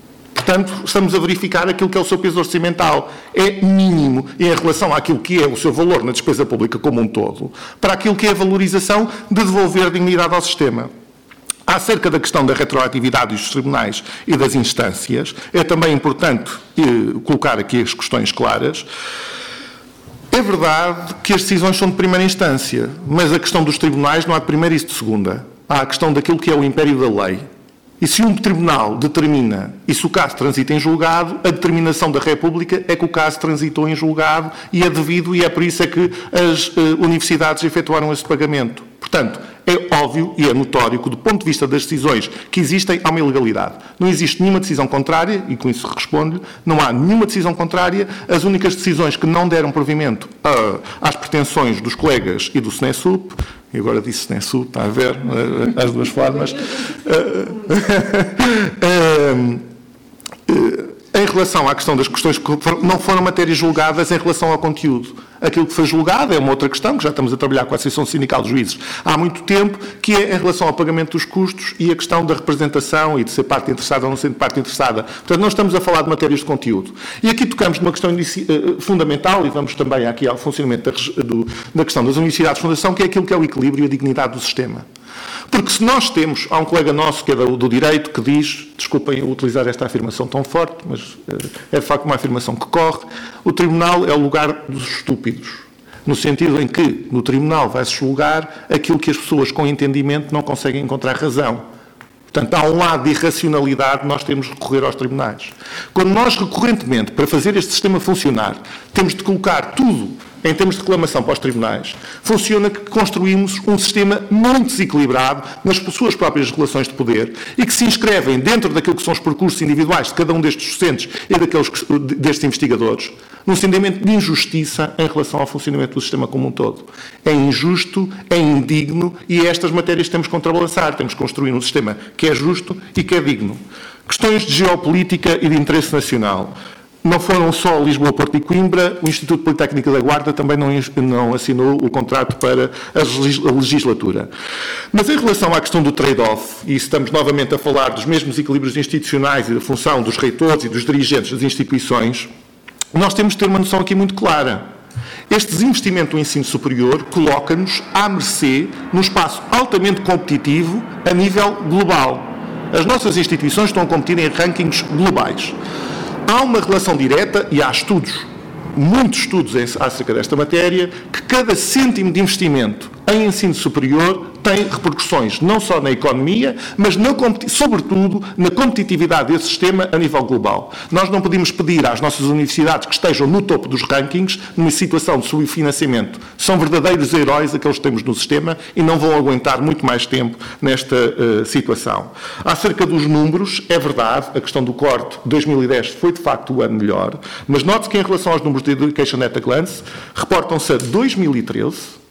Portanto, estamos a verificar aquilo que é o seu peso orçamental. É mínimo em relação àquilo que é o seu valor na despesa pública como um todo, para aquilo que é a valorização de devolver dignidade ao sistema. Acerca da questão da retroatividade dos tribunais e das instâncias, é também importante colocar aqui as questões claras. É verdade que as decisões são de primeira instância, mas a questão dos tribunais não há de primeira e de segunda. Há a questão daquilo que é o império da lei. E se um tribunal determina, e se o caso transita em julgado, a determinação da República é que o caso transitou em julgado e é devido, e é por isso é que as universidades efetuaram esse pagamento. Portanto, é óbvio e é notório que, do ponto de vista das decisões que existem, há uma ilegalidade. Não existe nenhuma decisão contrária, e com isso respondo-lhe, não há nenhuma decisão contrária. As únicas decisões que não deram provimento às pretensões dos colegas e do SNESUP, e agora disse SNESUP, está a ver, as duas formas, em relação à questão das questões que não foram matérias julgadas em relação ao conteúdo. Aquilo que foi julgado é uma outra questão, que já estamos a trabalhar com a Associação Sindical de Juízes há muito tempo, que é em relação ao pagamento dos custos e a questão da representação e de ser parte interessada ou não ser parte interessada. Portanto, não estamos a falar de matérias de conteúdo. E aqui tocamos numa questão fundamental, e vamos também aqui ao funcionamento da questão das universidades de fundação, que é aquilo que é o equilíbrio e a dignidade do sistema. Porque se nós temos, há um colega nosso que é do direito que diz, desculpem utilizar esta afirmação tão forte, mas é de facto uma afirmação que corre, o tribunal é o lugar dos estúpidos, no sentido em que no tribunal vai-se julgar aquilo que as pessoas com entendimento não conseguem encontrar razão. Portanto, há um lado de irracionalidade, nós temos de recorrer aos tribunais. Quando nós, recorrentemente, para fazer este sistema funcionar, temos de colocar tudo em termos de reclamação para os tribunais, funciona que construímos um sistema muito desequilibrado nas suas próprias relações de poder e que se inscrevem dentro daquilo que são os percursos individuais de cada um destes docentes e destes investigadores, num sentimento de injustiça em relação ao funcionamento do sistema como um todo. É injusto, é indigno e estas matérias temos que contrabalançar. Temos que construir um sistema que é justo e que é digno. Questões de geopolítica e de interesse nacional. Não foram só Lisboa, Porto e Coimbra, o Instituto Politécnico da Guarda também não assinou o contrato para a legislatura. Mas em relação à questão do trade-off, e estamos novamente a falar dos mesmos equilíbrios institucionais e da função dos reitores e dos dirigentes das instituições, nós temos de ter uma noção aqui muito clara. Este desinvestimento do ensino superior coloca-nos à mercê num espaço altamente competitivo a nível global. As nossas instituições estão a competir em rankings globais. Há uma relação direta, e há estudos, muitos estudos acerca desta matéria, que cada cêntimo de investimento em ensino superior tem repercussões não só na economia, mas sobretudo na competitividade desse sistema a nível global. Nós não podemos pedir às nossas universidades que estejam no topo dos rankings, numa situação de subfinanciamento. São verdadeiros heróis aqueles que temos no sistema e não vão aguentar muito mais tempo nesta situação. Acerca dos números, é verdade, a questão do corte de 2010 foi de facto o ano melhor, mas note-se que em relação aos números de Education at a Glance, reportam-se a 2013,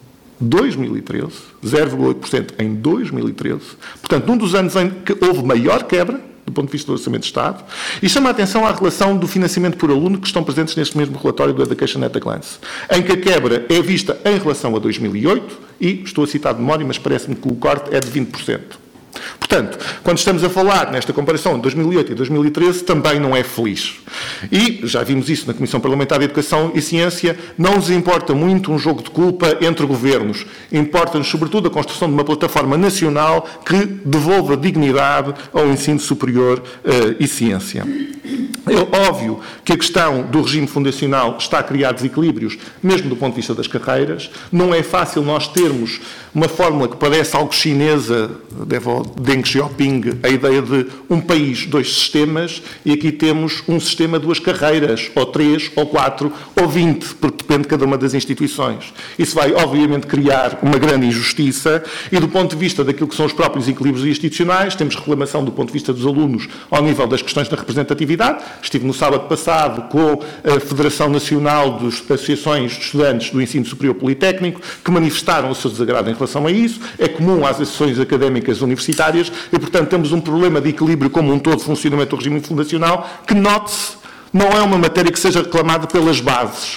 0,8% em 2013, portanto, num dos anos em que houve maior quebra, do ponto de vista do Orçamento de Estado, e chama a atenção à relação do financiamento por aluno que estão presentes neste mesmo relatório do Education at a Glance, em que a quebra é vista em relação a 2008, e estou a citar de memória, mas parece-me que o corte é de 20%. Portanto, quando estamos a falar nesta comparação de 2008 e 2013, também não é feliz. E, já vimos isso na Comissão Parlamentar de Educação e Ciência, não nos importa muito um jogo de culpa entre governos. Importa-nos, sobretudo, a construção de uma plataforma nacional que devolva dignidade ao ensino superior e ciência. É óbvio que a questão do regime fundacional está a criar desequilíbrios, mesmo do ponto de vista das carreiras. Não é fácil nós termos uma fórmula que parece algo chinesa, Deng Xiaoping, a ideia de um país, dois sistemas, e aqui temos um sistema, duas carreiras, ou 3, ou 4, ou 20, porque depende de cada uma das instituições. Isso vai, obviamente, criar uma grande injustiça, e do ponto de vista daquilo que são os próprios equilíbrios institucionais, temos reclamação do ponto de vista dos alunos ao nível das questões da representatividade. Estive no sábado passado com a Federação Nacional das Associações de Estudantes do Ensino Superior Politécnico, que manifestaram o seu desagrado em relação a isso. É comum às associações académicas universitárias e, portanto, temos um problema de equilíbrio como um todo de funcionamento do regime fundacional que, note-se, não é uma matéria que seja reclamada pelas bases.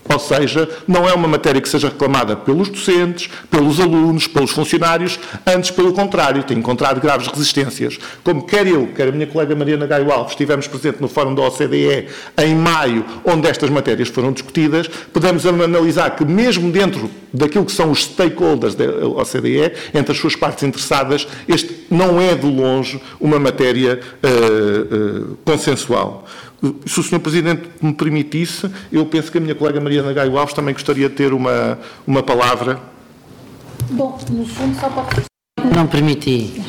Ou seja, não é uma matéria que seja reclamada pelos docentes, pelos alunos, pelos funcionários, antes pelo contrário, tem encontrado graves resistências. Como quer eu, quer a minha colega Mariana Gaio Alves, estivemos presentes no Fórum da OCDE em maio, onde estas matérias foram discutidas, podemos analisar que mesmo dentro daquilo que são os stakeholders da OCDE, entre as suas partes interessadas, este não é de longe uma matéria consensual. Se o Sr. Presidente me permitisse, eu penso que a minha colega Mariana Gaio Alves também gostaria de ter uma palavra. Bom, no fundo, só para... Não permiti.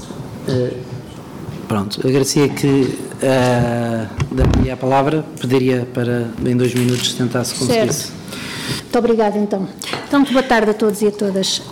Pronto, agradecia que daria a palavra, pediria para em 2 minutos tentar se conseguisse. Certo. Muito obrigada, então. Então, boa tarde a todos e a todas.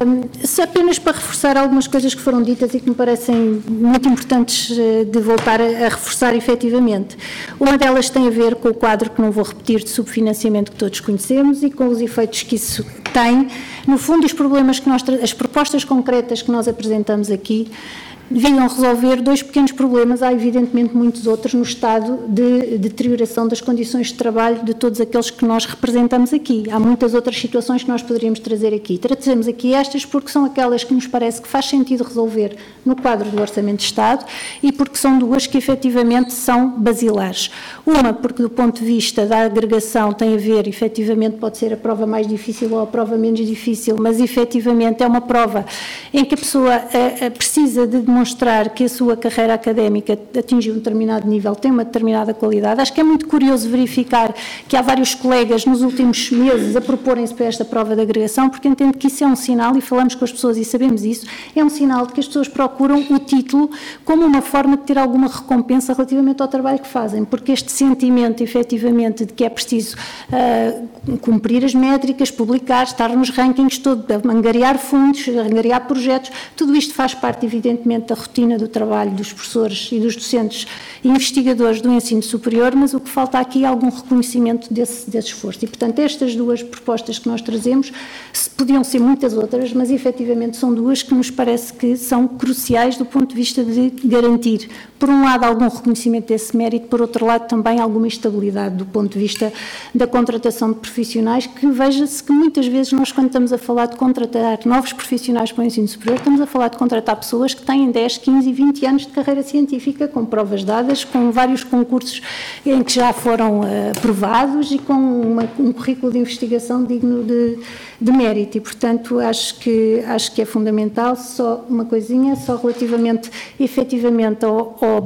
Apenas para reforçar algumas coisas que foram ditas e que me parecem muito importantes de voltar a reforçar efetivamente. Uma delas tem a ver com o quadro que não vou repetir de subfinanciamento que todos conhecemos e com os efeitos que isso tem. No fundo, os problemas que as propostas concretas que nós apresentamos aqui vinham resolver 2 pequenos problemas, há evidentemente muitos outros no estado de deterioração das condições de trabalho de todos aqueles que nós representamos aqui. Há muitas outras situações que nós poderíamos trazer aqui. Trazemos aqui estas porque são aquelas que nos parece que faz sentido resolver no quadro do Orçamento de Estado e porque são 2 que efetivamente são basilares. Uma porque do ponto de vista da agregação tem a ver, efetivamente pode ser a prova mais difícil ou a prova menos difícil, mas efetivamente é uma prova em que a pessoa precisa de demonstrar que a sua carreira académica atingiu um determinado nível, tem uma determinada qualidade. Acho que é muito curioso verificar que há vários colegas nos últimos meses a proporem-se para esta prova de agregação, porque entendo que isso é um sinal, e falamos com as pessoas e sabemos isso, é um sinal de que as pessoas procuram o título como uma forma de ter alguma recompensa relativamente ao trabalho que fazem, porque este sentimento, efetivamente, de que é preciso cumprir as métricas, publicar, estar nos rankings, angariar fundos, angariar projetos, tudo isto faz parte, evidentemente, da rotina do trabalho dos professores e dos docentes e investigadores do ensino superior, mas o que falta aqui é algum reconhecimento desse esforço. E, portanto, estas 2 propostas que nós trazemos, podiam ser muitas outras, mas efetivamente são 2 que nos parece que são cruciais do ponto de vista de garantir, por um lado, algum reconhecimento desse mérito, por outro lado, também alguma estabilidade do ponto de vista da contratação de profissionais, que veja-se que muitas vezes nós, quando estamos a falar de contratar novos profissionais para o ensino superior, estamos a falar de contratar pessoas que têm 10, 15 e 20 anos de carreira científica, com provas dadas, com vários concursos em que já foram aprovados e com um currículo de investigação digno de mérito. E, portanto, acho que é fundamental. Só uma coisinha, só relativamente, efetivamente, à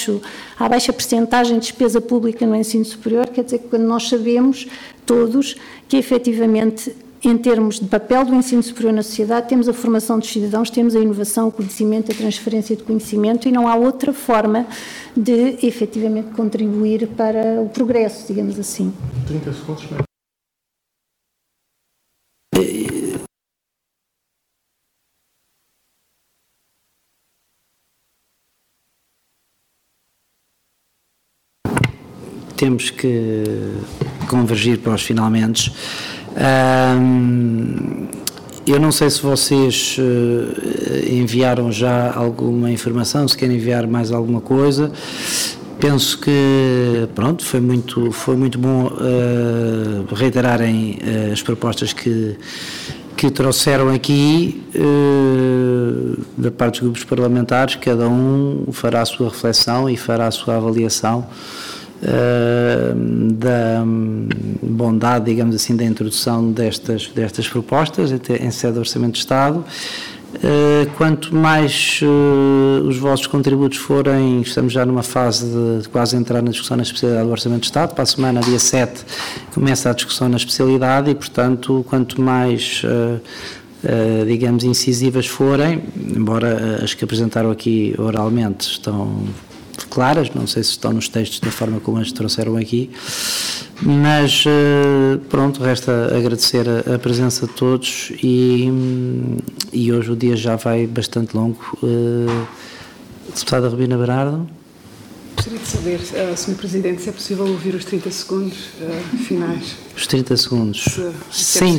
baixa percentagem de despesa pública no ensino superior, quer dizer que quando nós sabemos, todos, que efetivamente, em termos de papel do ensino superior na sociedade, temos a formação dos cidadãos, temos a inovação, o conhecimento, a transferência de conhecimento, e não há outra forma de, efetivamente, contribuir para o progresso, digamos assim. 30 segundos. Temos que convergir para os finalmente. Eu não sei se vocês enviaram já alguma informação, se querem enviar mais alguma coisa. Penso que, pronto, foi muito bom reiterarem as propostas que trouxeram aqui da parte dos grupos parlamentares. Cada um fará a sua reflexão e fará a sua avaliação da bondade, digamos assim, da introdução destas propostas em sede do Orçamento de Estado. Quanto mais os vossos contributos forem, estamos já numa fase de quase entrar na discussão na especialidade do Orçamento de Estado. Para a semana, dia 7, começa a discussão na especialidade e, portanto, quanto mais digamos, incisivas forem, embora as que apresentaram aqui oralmente estão claras, não sei se estão nos textos da forma como as trouxeram aqui, mas pronto, resta agradecer a presença de todos e hoje o dia já vai bastante longo. Deputada Rubina Bernardo. Gostaria de saber, Sr. Presidente, se é possível ouvir os 30 segundos finais. Os 30 segundos? Sim,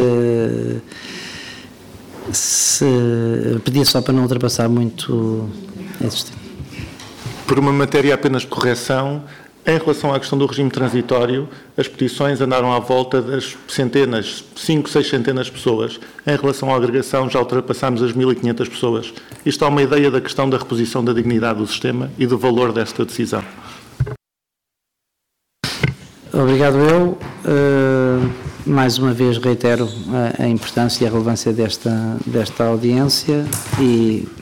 se pedia só para não ultrapassar muito esse tempo. Por uma matéria apenas de correção, Em relação à questão do regime transitório, as petições andaram à volta das centenas, 5, 6 centenas de pessoas. Em relação à agregação, já ultrapassámos as 1.500 pessoas. Isto dá uma ideia da questão da reposição da dignidade do sistema e do valor desta decisão. Obrigado eu. Mais uma vez reitero a importância e a relevância desta audiência e